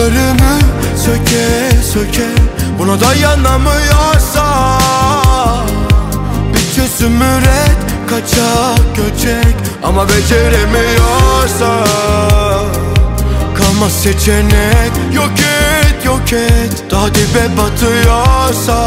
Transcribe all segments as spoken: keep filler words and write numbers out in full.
Umutlarını söke söke, buna dayanamıyorsa bir çözüm üret, kaçak göçek. Ama beceremiyorsa kalmaz seçenek. Yok et yok et, daha dibe batıyorsa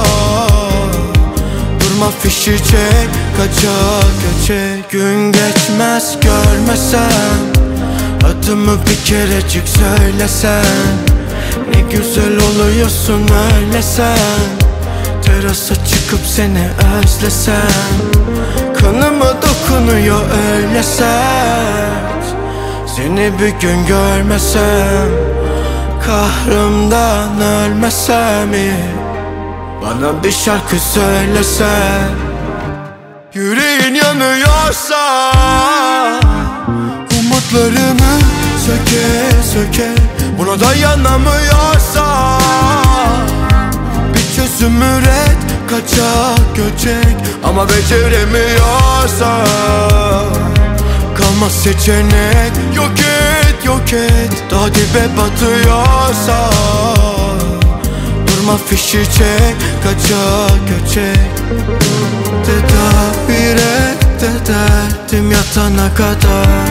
durma fişi çek, kaçak göçek. Gün geçmez görmesen, adımı bir kerecik söylesen, ne güzel oluyorsun öyle sen. Terasa çıkıp seni özlesem, kanıma dokunuyor öyle sert. Seni bir gün görmesem, kahrımdan ölmesem iyi. Bana bir şarkı söylesen. Yüreğin yanıyorsa umutlarını söke söke, buna dayanamıyorsa bir çözüm üret, kaçak göçek. Ama beceremiyorsa kalmaz seçenek. Yok et yok et, daha dibe batıyorsa durma fişi çek, kaçak göçek. Tedavi reddederdim yatana kadar,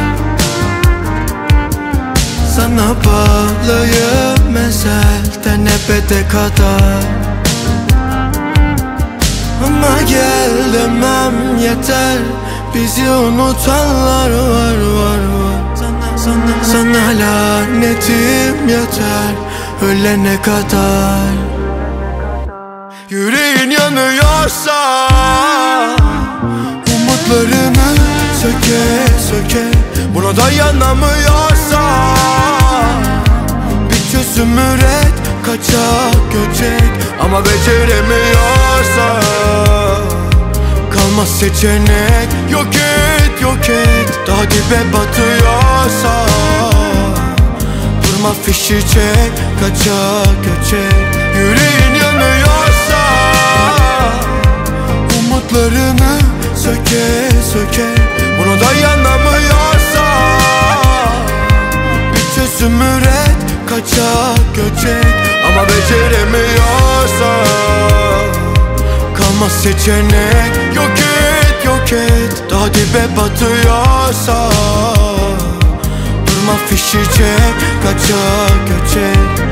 sana bağlıyım ezelden ebede kadar. Ama gel demem yeter, bizi unutanlar var var var. Sana, sana, sana lanetim yeter ölene kadar. Yüreğin yanıyorsa umutlarını söke söke, buna dayanamıyorsa bir çözüm üret, kaçak göçek. Ama beceremiyorsa kalmaz seçenek. Yok et yok et, daha dibe batıyorsa durma fişi çek, kaçak göçek. Yüreğin yanıyorsa umutlarını söke söke, buna dayanamıyorsa bir çözüm üret, kaçak göçek. Ama beceremiyorsa kalmaz seçenek. Yok et yok et, daha dibe batıyorsa durma fişi çek, kaçak göçek.